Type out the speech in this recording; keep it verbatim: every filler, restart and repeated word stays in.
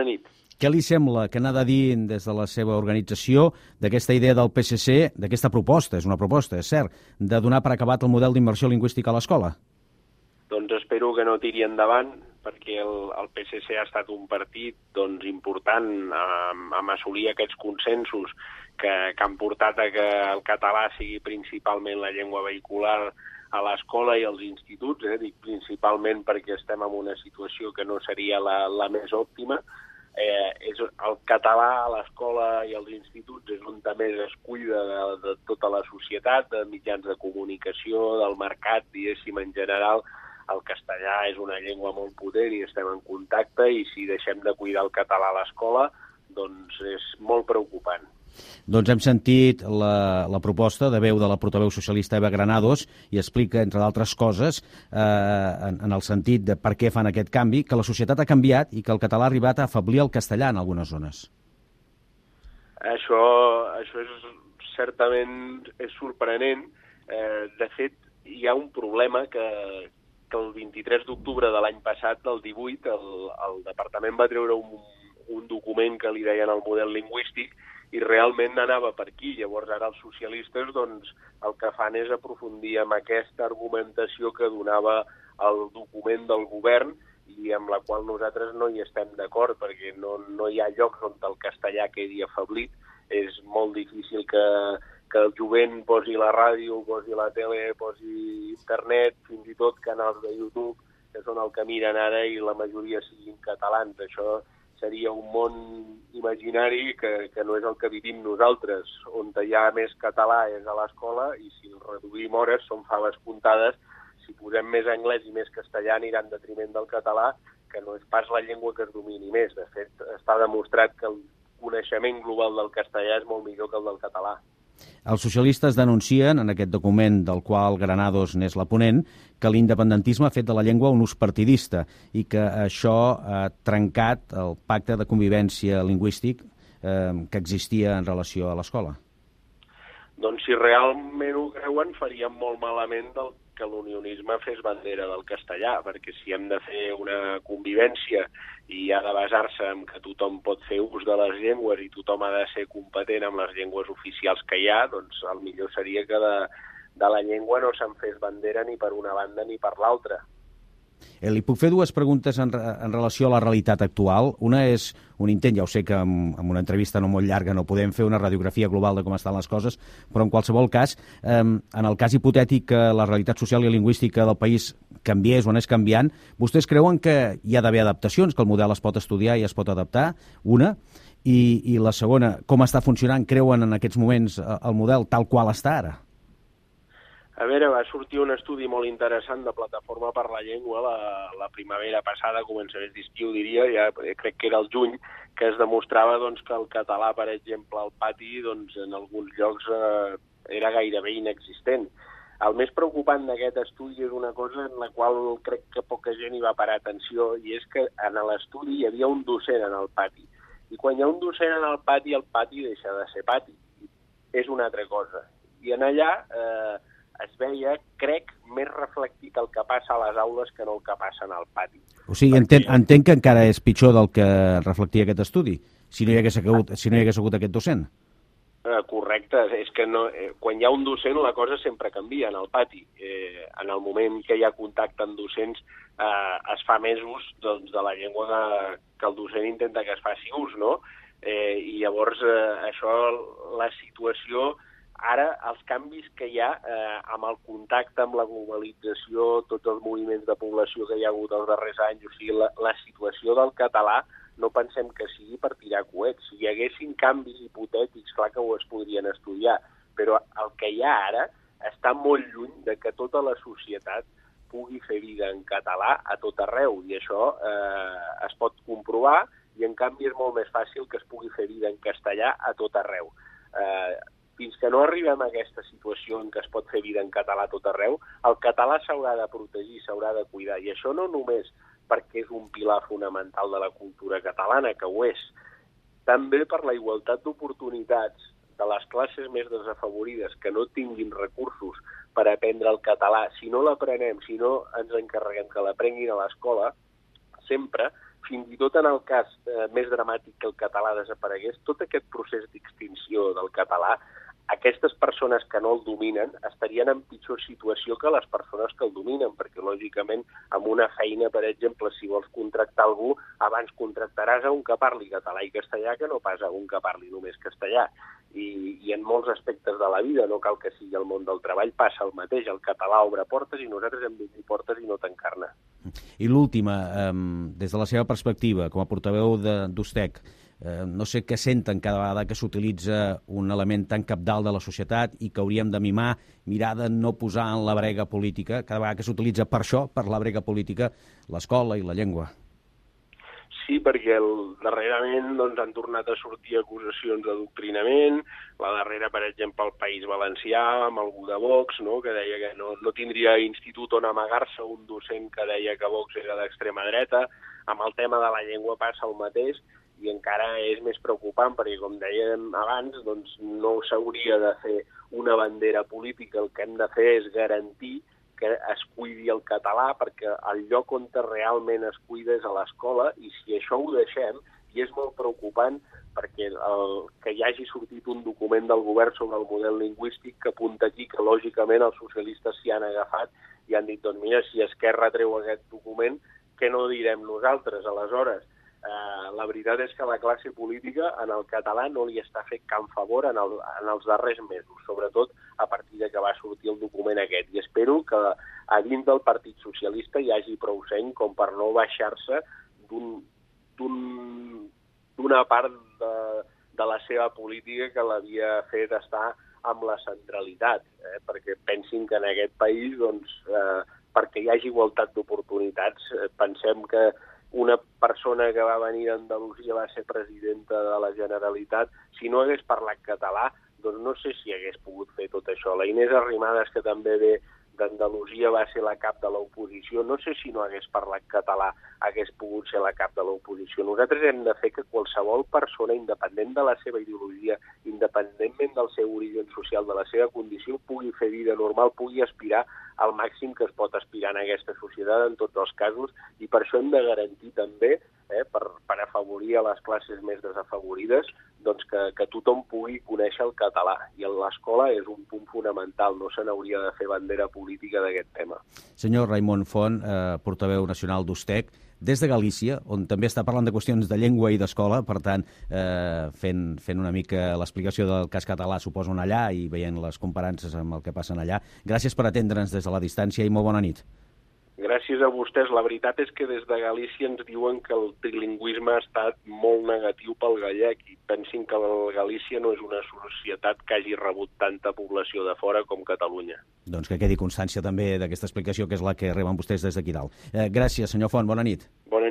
Bona nit. Què li sembla que n'ha de dir des de la seva organització d'aquesta idea del P S C, d'aquesta proposta, és una proposta, és cert, de donar per acabat el model d'immersió lingüística a l'escola? Doncs espero que no tiri endavant, perquè el, el P S C ha estat un partit doncs, important amb, amb assolir aquests consensos que, que han portat a que el català sigui principalment la llengua vehicular a l'escola i als instituts, eh? Dic principalment perquè estem en una situació que no seria la, la més òptima. Eh, és el català a l'escola i als instituts és on també es cuida de, de tota la societat, de mitjans de comunicació, del mercat, diguéssim, en general. El castellà és una llengua molt potent i estem en contacte, i si deixem de cuidar el català a l'escola, doncs és molt preocupant. Doncs hem sentit la, la proposta de veu de la portaveu socialista Eva Granados i explica, entre d'altres coses, eh, en, en el sentit de per què fan aquest canvi, que la societat ha canviat i que el català ha arribat a afeblir el castellà en algunes zones. Això, això és certament és sorprenent. Eh, de fet, hi ha un problema que, que el vint-i-tres d'octubre de l'any passat, del divuit, el, el departament va treure un, un document que li deien el model lingüístic, i realment anava per aquí. Llavors ara els socialistes doncs, el que fan és aprofundir en aquesta argumentació que donava el document del govern i amb la qual nosaltres no hi estem d'acord, perquè no, no hi ha llocs on el castellà quedi afeblit. És molt difícil que, que el jovent posi la ràdio, posi la tele, posi internet, fins i tot canals de YouTube, que són el que miren ara, i la majoria siguin catalans. Això seria un món imaginari que, que no és el que vivim nosaltres. On hi ha més català és a l'escola, i si el reduïm hores són faves comptades. Si posem més anglès i més castellà anirà en detriment del català, que no és pas la llengua que es domini més. De fet, està demostrat que el coneixement global del castellà és molt millor que el del català. Els socialistes denuncien, en aquest document del qual Granados n'és la ponent, que l'independentisme ha fet de la llengua un ús partidista i que això ha trencat el pacte de convivència lingüístic eh, que existia en relació a l'escola. Doncs si realment ho creuen, farien molt malament del que l'unionisme fes bandera del castellà, perquè si hem de fer una convivència i ha de basar-se en que tothom pot fer ús de les llengües i tothom ha de ser competent amb les llengües oficials que hi ha, doncs el millor seria que de, de la llengua no se'n fes bandera ni per una banda ni per l'altra. Eh, li puc fer dues preguntes en, en relació a la realitat actual. Una és un intent, ja ho sé que amb, amb una entrevista no molt llarga no podem fer una radiografia global de com estan les coses, però en qualsevol cas, eh, en el cas hipotètic que la realitat social i lingüística del país canviés o anés canviant, vostès creuen que hi ha d'haver adaptacions, que el model es pot estudiar i es pot adaptar, una, i, i la segona, com està funcionant, creuen en aquests moments el model tal qual està ara? A veure, va sortir un estudi molt interessant de Plataforma per la Llengua la, la primavera passada, començaments d'estiu, diria, ja crec que era el juny, que es demostrava doncs, que el català, per exemple, al pati, doncs, en alguns llocs eh, era gairebé inexistent. El més preocupant d'aquest estudi és una cosa en la qual crec que poca gent hi va parar atenció, i és que en l'estudi hi havia un docent en el pati. I quan hi ha un docent en el pati, el pati deixa de ser pati. És una altra cosa. I en allà eh, es veia, crec, més reflectit el que passa a les aules que no el que passa en el pati. O sigui, entenc, entenc que encara és pitjor del que reflectia aquest estudi, si no hi hagués hagut, si no hi hagués hagut aquest docent. Eh, correcte, és que no, eh, quan hi ha un docent la cosa sempre canvia en el pati. Eh, en el moment que hi ha contacte amb docents eh, es fa més ús doncs, de la llengua que, que el docent intenta que es faci ús, no? Eh, I llavors eh, això, la situació... Ara, els canvis que hi ha eh, amb el contacte amb la globalització, tots els moviments de població que hi ha hagut els darrers anys, o sigui, la, la situació del català no pensem que sigui per tirar coets. Si hi haguessin canvis hipotètics, clar que ho es podrien estudiar, però el que hi ha ara està molt lluny de que tota la societat pugui fer vida en català a tot arreu, i això eh, es pot comprovar, i en canvi és molt més fàcil que es pugui fer vida en castellà a tot arreu. Eh, Fins que no arribem a aquesta situació en què es pot fer vida en català a tot arreu, el català s'haurà de protegir, s'haurà de cuidar. I això no només perquè és un pilar fonamental de la cultura catalana, que ho és, també per la igualtat d'oportunitats de les classes més desafavorides que no tinguin recursos per aprendre el català. Si no l'aprenem, si no ens encarreguem que l'aprenguin a l'escola, sempre fins i tot en el cas eh, més dramàtic que el català desaparegués, tot aquest procés d'extinció del català, aquestes persones que no el dominen estarien en pitjor situació que les persones que el dominen, perquè, lògicament, amb una feina, per exemple, si vols contractar algú, abans contractaràs a un que parli català i castellà que no pas a un que parli només castellà. I, i en molts aspectes de la vida, no cal que sigui el món del treball, passa el mateix. El català obre portes i nosaltres hem d'obrir portes i no tancar-ne. I l'última, eh, des de la seva perspectiva, com a portaveu d'Ustec, eh, no sé què senten cada vegada que s'utilitza un element tan cabdal de la societat i que hauríem de mimar, mirar de no posar en la brega política, cada vegada que s'utilitza per això, per la brega política, l'escola i la llengua. Sí, perquè el, darrerament doncs, han tornat a sortir acusacions d'adoctrinament, la darrera, per exemple, al País Valencià, amb algú de Vox, no?, que deia que no, no tindria institut on amagar-se un docent que deia que Vox era d'extrema dreta. Amb el tema de la llengua passa el mateix i encara és més preocupant perquè, com dèiem abans, doncs, no s'hauria de fer una bandera política. El que hem de fer és garantir que es cuidi el català, perquè el lloc on realment es cuida és a l'escola, i si això ho deixem, i és molt preocupant perquè el, que hi hagi sortit un document del govern sobre el model lingüístic que apunta aquí que lògicament els socialistes s'hi han agafat i han dit, doncs mira, si Esquerra treu aquest document, què no direm nosaltres aleshores? Eh, la veritat és que la classe política en el català no li està fent cap favor en, el, en els darrers mesos, sobretot a partir de que va sortir el document aquest. I espero que a dins del Partit Socialista hi hagi prou seny com per no baixar-se d'una part de, de la seva política que l'havia fet estar amb la centralitat, eh? Perquè pensin que en aquest país, doncs, eh, perquè hi hagi igualtat d'oportunitats, eh, pensem que una persona que va venir d'Andalusia va ser presidenta de la Generalitat, si no hagués parlat català, doncs no sé si hagués pogut fer tot això. La Inés Arrimadas, que també ve d'Andalusia, va ser la cap de l'oposició. No sé si no hagués parlat català hagués pogut ser la cap de l'oposició. Nosaltres hem de fer que qualsevol persona, independent de la seva ideologia, independentment del seu origen social, de la seva condició, pugui fer vida normal, pugui aspirar al màxim que es pot aspirar en aquesta societat en tots els casos, i per això hem de garantir també, eh, per, per afavorir a les classes més desafavorides, doncs que, que tothom pugui conèixer el català. I l'escola és un punt fonamental, no se n'hauria de fer bandera política d'aquest tema. Senyor Raimon Font, eh, portaveu nacional d'Ustec, des de Galícia, on també està parlant de qüestions de llengua i d'escola, per tant, eh, fent, fent una mica l'explicació del cas català, suposo, allà, i veient les comparances amb el que passen allà. Gràcies per atendre'ns des de la distància i molt bona nit. Gràcies a vostès. La veritat és que des de Galícia ens diuen que el trilingüisme ha estat molt negatiu pel gallec, i pensin que Galícia no és una societat que hagi rebut tanta població de fora com Catalunya. Doncs que quedi constància també d'aquesta explicació, que és la que reben vostès des d'aquí dalt. Eh, gràcies, senyor Font. Bona nit. Bona